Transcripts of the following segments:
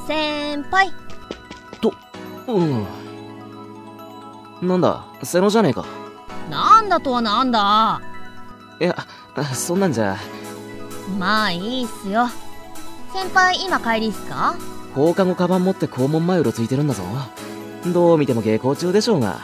先輩。 と、なんだ、瀬野じゃねえか。 なんだとはなんだ。 いや、そんなんじゃ。 まあいいっすよ。先輩今帰りっすか？ 放課後カバン持って校門前うろついてるんだぞ。どう見ても下校中でしょうが。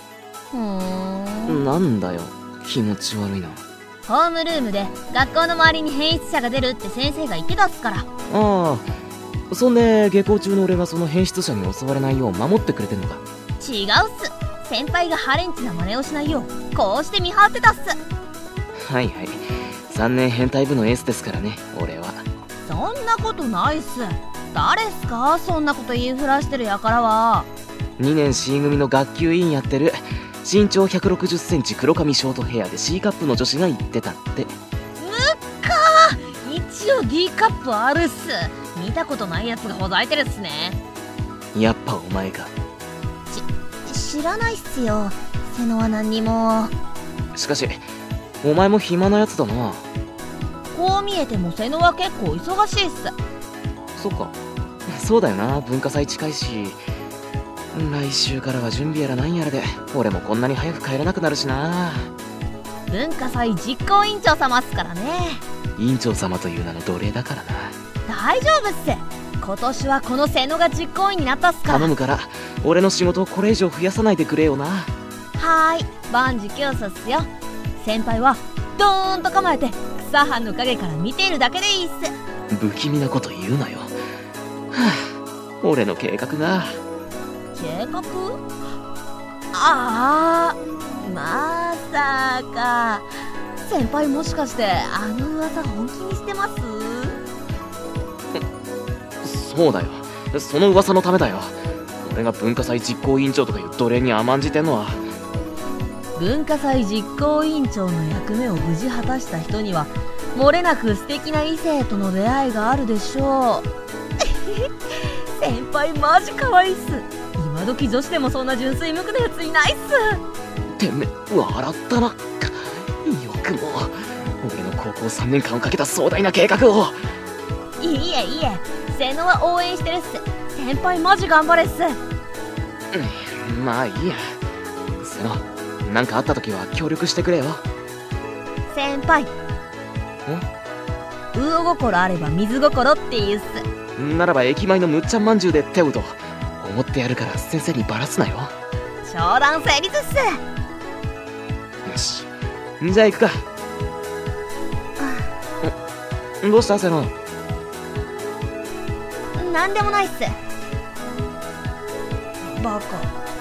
なんだよ、気持ち悪いな。 ホームルームで学校の周りに変質者が出るって先生が言ってたっすから。 ああ、そんで下校中の俺がその変質者に襲われないよう守ってくれてんのか。 違うっす。先輩がハレンチな真似をしないようこうして見張ってたっす。 はいはい、3年変態部のエースですからね、俺は。 そんなことないっす。誰っすか、そんなこと言いふらしてるやからは。 2年 C 組の学級委員やってる身長160センチ黒髪ショートヘアで C カップの女子が言ってたって。 一応 D カップあるっす。見たことないやつがほざいてるっすね。 やっぱお前か。 知らないっすよ、瀬野は何にも。 しかしお前も暇なやつだな。 こう見えても瀬野は結構忙しいっす。 そっか、そうだよな、文化祭近いし。来週からは準備やらなんやらで俺もこんなに早く帰れなくなるしな。 文化祭実行委員長様っすからね。 委員長様という名の奴隷だからな。 大丈夫っす。今年はこの瀬野が実行委員になったっすから。 頼むから俺の仕事をこれ以上増やさないでくれよな。 はーい、万事休すっすよ。先輩はドーンと構えて草葉の陰から見ているだけでいいっす。 不気味なこと言うなよ。はあ、俺の計画が。 計画？ああ、まさか。先輩もしかしてあの噂本気にしてます？ そうだよ、その噂のためだよ。俺が文化祭実行委員長とかいう奴隷に甘んじてんのは。 文化祭実行委員長の役目を無事果たした人には漏れなく素敵な異性との出会いがあるでしょう。先輩マジ可愛いっす。今時女子でもそんな純粋無垢なやついないっす。 てめえ笑ったな。よくも俺の高校3年間をかけた壮大な計画を。 いえいえ、瀬野は応援してるっす。先輩マジ頑張れっす。 まあいいや。瀬野、なんかあった時は協力してくれよ。 先輩、魚心あれば水心って言うっす。 ならば駅前のむっちゃんまんじゅうで手を打とう。思ってやるから先生にバラすなよ。 商談成立っす。 よし、じゃあ行くか。どうした瀬野？ なんでもないっす。バカ。